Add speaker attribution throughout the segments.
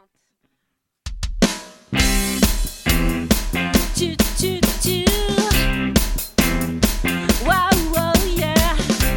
Speaker 1: enceinte. Wow, wow, yeah.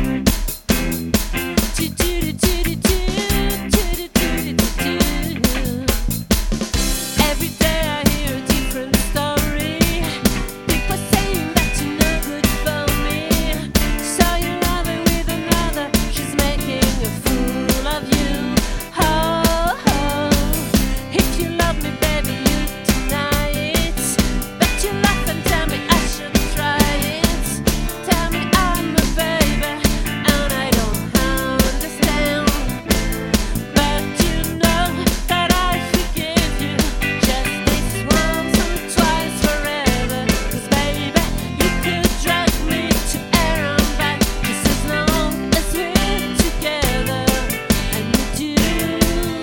Speaker 1: Every day I hear a different story. People saying that you're no good for me. So you're loving with another. She's making a fool of you. Oh, oh. If you love me, baby, you deny it. But you laugh and tell me I should try it. Tell me I'm a baby and I don't understand. But you know that I forgive you just this once and twice forever. 'Cause baby, you could drag me to air and back just as long as we're together. And you do.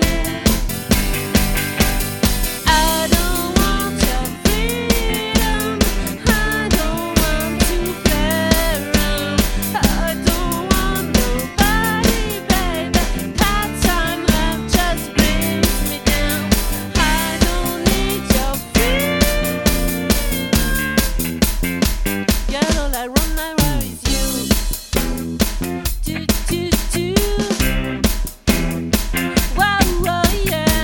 Speaker 1: I don't want your freedom. I don't want to play around. I don't want nobody, baby. Part-time love just brings me down. I don't need your freedom. Girl, all I run my worries you. Do, do, do. Wow, wow, yeah.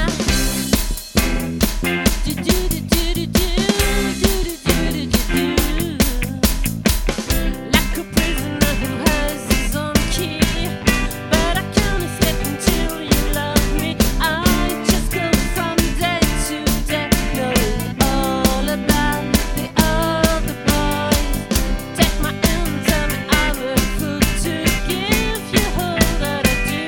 Speaker 1: Do, do, do, do, do, do, do, do, do, do, do. Like a prisoner who has his own key. But I can't escape until you love me. I just go from day to day, knowing all about the other boys. Take my hand, tell me I'm a fool to give you all that I do.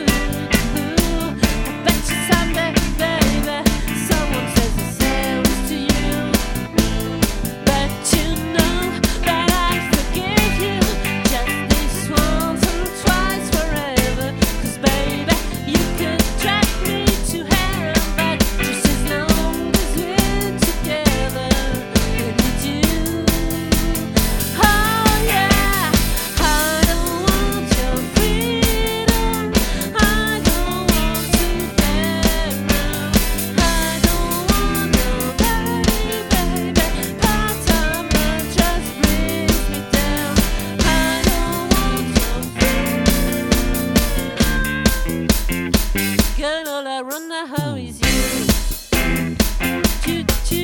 Speaker 1: I bet you someday, baby, someone says the same to you. But you know that I forgive you just this once and twice forever. 'Cause baby, you could drag me to hell and back just as long as we're together. And you do. Oh yeah, I don't want your freedom. I don't want to play around. I don't want nobody, baby. Part-time love just brings me down. I don't want your freedom. Girl, all I run the hoe is you.